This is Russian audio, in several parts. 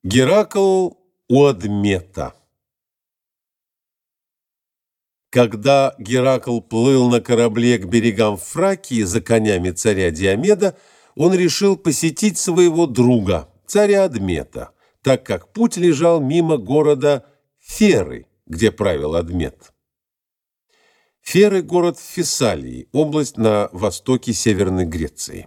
Геракл у Адмета. Когда Геракл плыл на корабле к берегам Фракии за конями царя Диомеда, он решил посетить своего друга, царя Адмета, так как путь лежал мимо города Феры, где правил Адмет. Феры – город в Фессалии, область на востоке Северной Греции.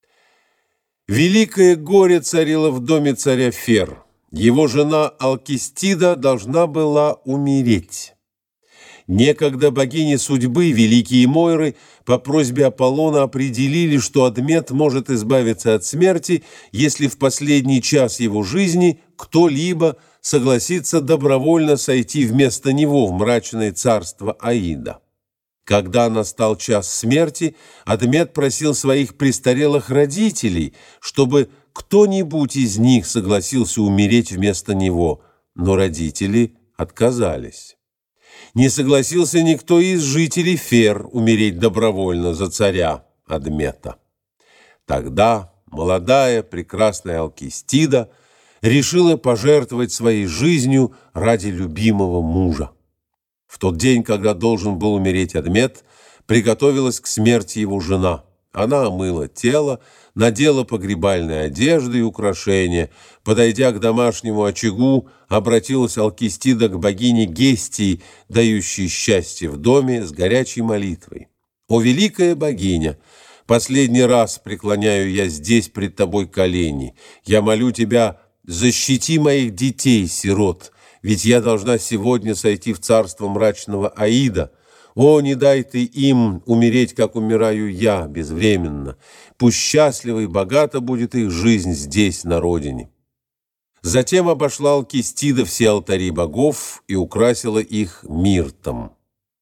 Великое горе царило в доме царя Фер. Его жена Алкистида должна была умереть. Некогда богини судьбы, великие Мойры, по просьбе Аполлона определили, что Адмет может избавиться от смерти, если в последний час его жизни кто-либо согласится добровольно сойти вместо него в мрачное царство Аида. Когда настал час смерти, Адмет просил своих престарелых родителей, чтобы кто-нибудь из них согласился умереть вместо него, но родители отказались. Не согласился никто из жителей Фер умереть добровольно за царя Адмета. Тогда молодая прекрасная Алкистида решила пожертвовать своей жизнью ради любимого мужа. В тот день, когда должен был умереть Адмет, приготовилась к смерти его жена. Она омыла тело, надела погребальные одежды и украшения. Подойдя к домашнему очагу, обратилась Алкистида к богине Гестии, дающей счастье в доме, с горячей молитвой. «О, великая богиня! Последний раз преклоняю я здесь пред тобой колени. Я молю тебя, защити моих детей-сирот, ведь я должна сегодня сойти в царство мрачного Аида. О, не дай ты им умереть, как умираю я, безвременно. Пусть счастлива и богата будет их жизнь здесь, на родине». Затем обошла Алкистида все алтари богов и украсила их миртом.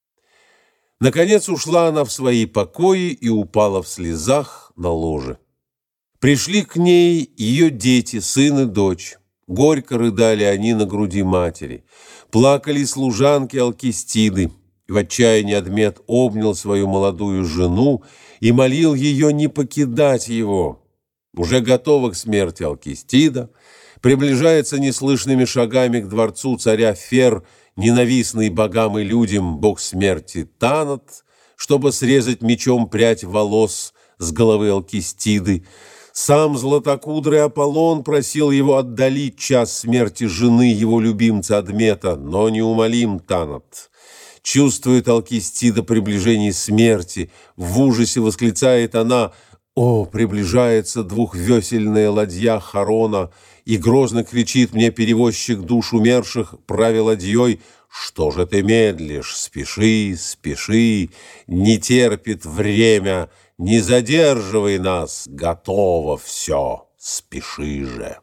Наконец ушла она в свои покои и упала в слезах на ложе. Пришли к ней ее дети, сын и дочь. Горько рыдали они на груди матери. Плакали служанки Алкистиды. В отчаянии Адмет обнял свою молодую жену и молил ее не покидать его. Уже готова к смерти Алкистида, приближается неслышными шагами к дворцу царя Фер, ненавистный богам и людям бог смерти Танат, чтобы срезать мечом прядь волос с головы Алкистиды. Сам златокудрый Аполлон просил его отдалить час смерти жены его любимца Адмета, но неумолим Танат. Чувствует Алкистида приближение смерти, в ужасе восклицает она: «О, приближается двухвесельная ладья Харона!» И грозно кричит мне перевозчик душ умерших, правя ладьей: «Что же ты медлишь? Спеши, спеши, не терпит время, не задерживай нас, готово все, спеши же».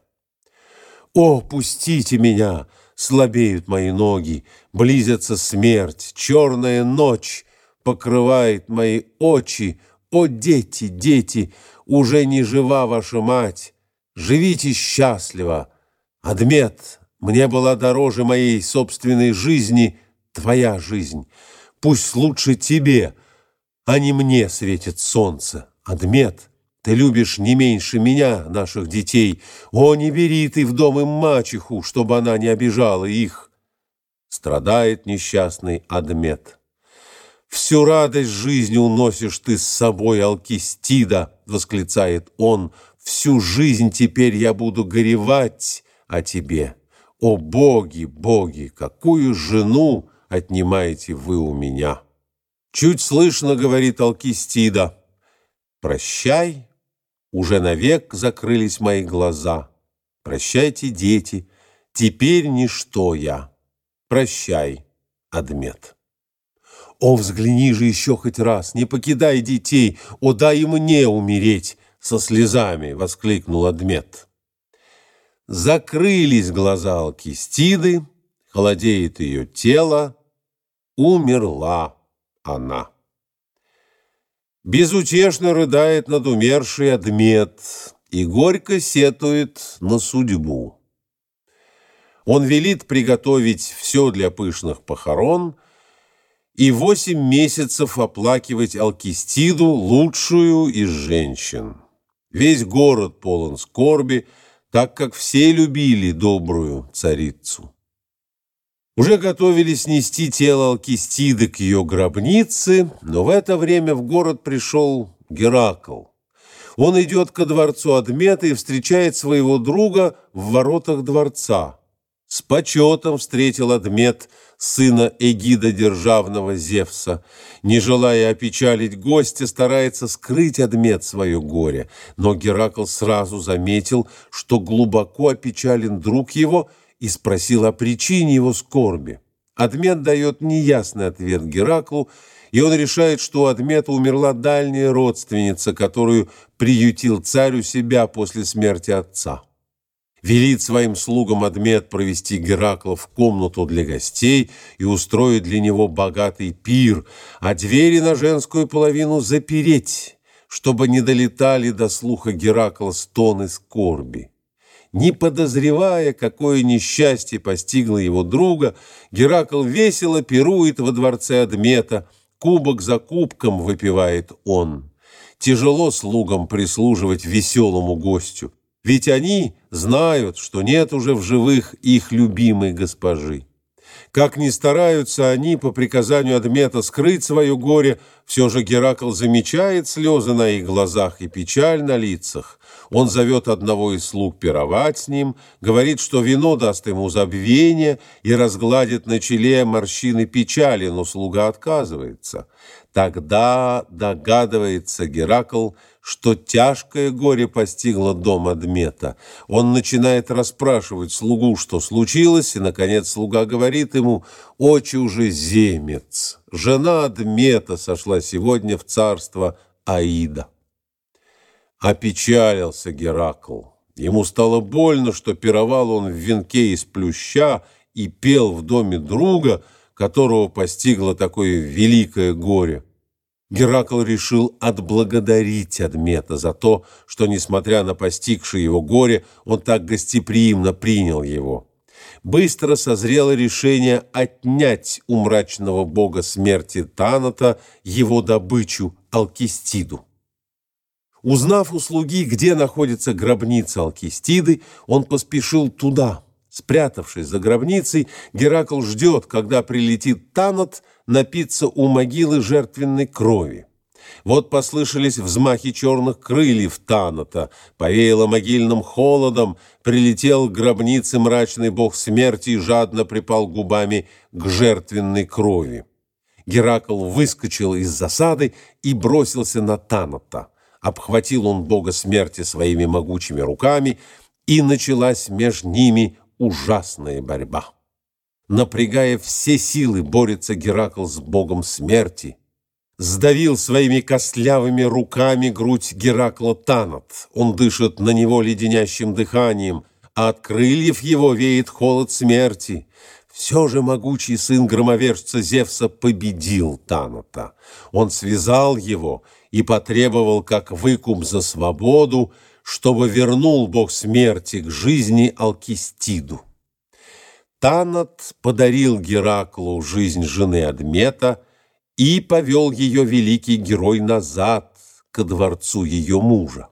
«О, пустите меня! Слабеют мои ноги, близится смерть, черная ночь покрывает мои очи. О, дети, дети, уже не жива ваша мать, живите счастливо. Адмет, мне была дороже моей собственной жизни твоя жизнь. Пусть лучше тебе, а не мне светит солнце. Адмет, ты любишь не меньше меня наших детей. О, не бери ты в дом им мачеху, чтобы она не обижала их». Страдает несчастный Адмет. «Всю радость жизни уносишь ты с собой, Алкистида», — восклицает он. «Всю жизнь теперь я буду горевать о тебе. О, боги, боги, какую жену отнимаете вы у меня!» Чуть слышно говорит Алкистида: «Прощай, уже навек закрылись мои глаза. Прощайте, дети, теперь ничто я. Прощай, Адмет». «О, взгляни же еще хоть раз, не покидай детей, о, дай и мне умереть!» Со слезами воскликнул Адмет. Закрылись глаза Алкистиды, холодеет ее тело, умерла она. Безутешно рыдает над умершей Адмет и горько сетует на судьбу. Он велит приготовить все для пышных похорон и 8 месяцев оплакивать Алкистиду, лучшую из женщин. Весь город полон скорби, так как все любили добрую царицу. Уже готовились нести тело Алкистиды к ее гробнице, но в это время в город пришел Геракл. Он идет ко дворцу Адмета и встречает своего друга в воротах дворца. С почетом встретил Адмет сына Эгида державного Зевса. Не желая опечалить гостя, старается скрыть Адмет свое горе. Но Геракл сразу заметил, что глубоко опечален друг его, и спросил о причине его скорби. Адмет дает неясный ответ Гераклу, и он решает, что у Адмета умерла дальняя родственница, которую приютил царь у себя после смерти отца. Велит своим слугам Адмет провести Геракла в комнату для гостей и устроить для него богатый пир, а двери на женскую половину запереть, чтобы не долетали до слуха Геракла стоны скорби. Не подозревая, какое несчастье постигло его друга, Геракл весело пирует во дворце Адмета, кубок за кубком выпивает он. Тяжело слугам прислуживать веселому гостю, ведь они знают, что нет уже в живых их любимой госпожи. Как ни стараются они по приказанию Адмета скрыть свое горе, все же Геракл замечает слезы на их глазах и печаль на лицах. Он зовет одного из слуг пировать с ним, говорит, что вино даст ему забвение и разгладит на челе морщины печали, но слуга отказывается. Тогда догадывается Геракл, что тяжкое горе постигло дом Адмета. Он начинает расспрашивать слугу, что случилось, и, наконец, слуга говорит ему: «О чужеземец, жена Адмета сошла сегодня в царство Аида». Опечалился Геракл. Ему стало больно, что пировал он в венке из плюща и пел в доме друга, которого постигло такое великое горе. Геракл решил отблагодарить Адмета за то, что, несмотря на постигшее его горе, он так гостеприимно принял его. Быстро созрело решение отнять у мрачного бога смерти Таната его добычу Алкистиду. Узнав у слуги, где находится гробница Алкистиды, он поспешил туда. Спрятавшись за гробницей, Геракл ждет, когда прилетит Танат напиться у могилы жертвенной крови. Вот послышались взмахи черных крыльев Таната, повеяло могильным холодом, прилетел к гробнице мрачный бог смерти и жадно припал губами к жертвенной крови. Геракл выскочил из засады и бросился на Таната. Обхватил он бога смерти своими могучими руками, и началась между ними ужасная борьба. Напрягая все силы, борется Геракл с богом смерти. Сдавил своими костлявыми руками грудь Геракла Танат. Он дышит на него леденящим дыханием, а от крыльев его веет холод смерти. Все же могучий сын громовержца Зевса победил Таната. Он связал его и потребовал как выкуп за свободу, чтобы вернул бог смерти к жизни Алкистиду. Танат подарил Гераклу жизнь жены Адмета и повел ее великий герой назад ко дворцу ее мужа.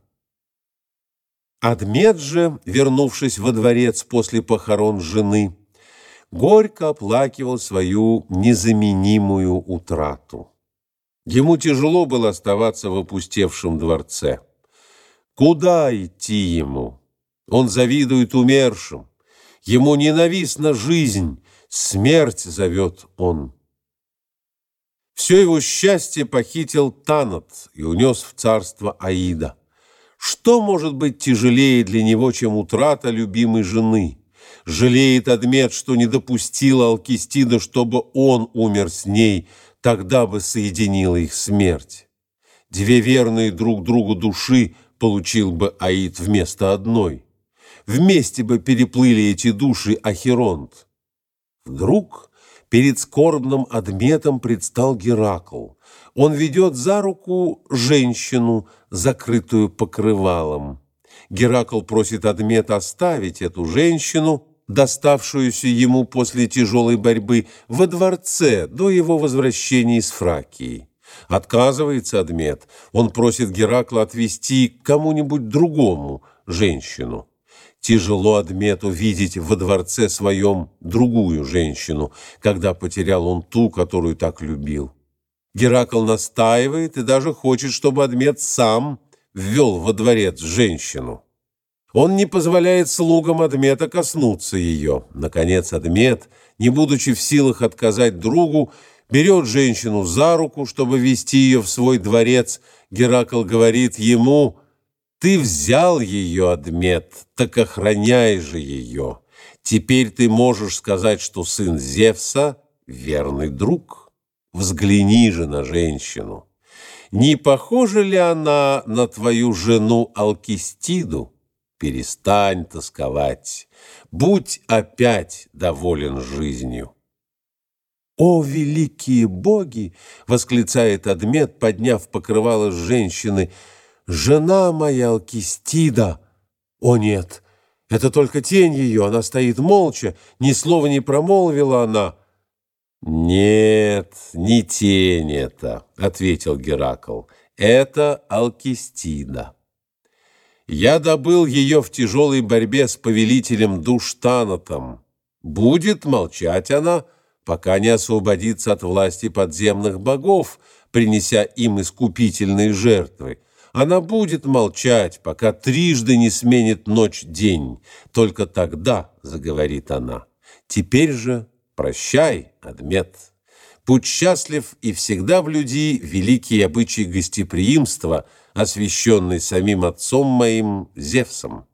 Адмет же, вернувшись во дворец после похорон жены, горько оплакивал свою незаменимую утрату. Ему тяжело было оставаться в опустевшем дворце. Куда идти ему? Он завидует умершим. Ему ненавистна жизнь, смерть зовет он. Все его счастье похитил Танат и унес в царство Аида. Что может быть тяжелее для него, чем утрата любимой жены? Жалеет Адмет, что не допустила Алкистида, чтобы он умер с ней, тогда бы соединила их смерть. Две верные друг другу души получил бы Аид вместо одной. Вместе бы переплыли эти души Ахеронт. Вдруг перед скорбным Адметом предстал Геракл. Он ведет за руку женщину, закрытую покрывалом. Геракл просит Адмета оставить эту женщину, доставшуюся ему после тяжелой борьбы, во дворце до его возвращения из Фракии. Отказывается Адмет. Он просит Геракла отвести к кому-нибудь другому женщину. Тяжело Адмету видеть во дворце своем другую женщину, когда потерял он ту, которую так любил. Геракл настаивает и даже хочет, чтобы Адмет сам ввел во дворец женщину. Он не позволяет слугам Адмета коснуться ее. Наконец Адмет, не будучи в силах отказать другу, берет женщину за руку, чтобы вести ее в свой дворец. Геракл говорит ему: «Ты взял ее, Адмет, так охраняй же ее. Теперь ты можешь сказать, что сын Зевса — верный друг. Взгляни же на женщину. Не похожа ли она на твою жену Алкистиду? Перестань тосковать. Будь опять доволен жизнью». «О, великие боги!» — восклицает Адмет, подняв покрывало с женщины. «Жена моя Алкистида! О, нет, это только тень ее, она стоит молча, ни слова не промолвила она». «Нет, не тень это», — ответил Геракл, — «это Алкистида. Я добыл ее в тяжелой борьбе с повелителем душ Танатом. Будет молчать она, пока не освободится от власти подземных богов, принеся им искупительные жертвы. Она будет молчать, пока трижды не сменит ночь день. Только тогда заговорит она. Теперь же прощай, Адмет. Будь счастлив и всегда блюди великие обычаи гостеприимства, освященный самим отцом моим Зевсом».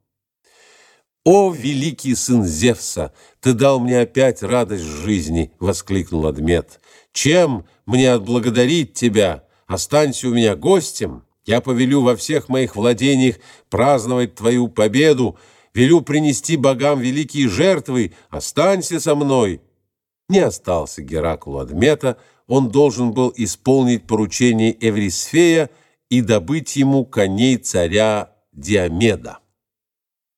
«О, великий сын Зевса, ты дал мне опять радость жизни!» — воскликнул Адмет. «Чем мне отблагодарить тебя? Останься у меня гостем. Я повелю во всех моих владениях праздновать твою победу, велю принести богам великие жертвы. Останься со мной». Не остался Геракл у Адмета, он должен был исполнить поручение Эврисфея и добыть ему коней царя Диомеда.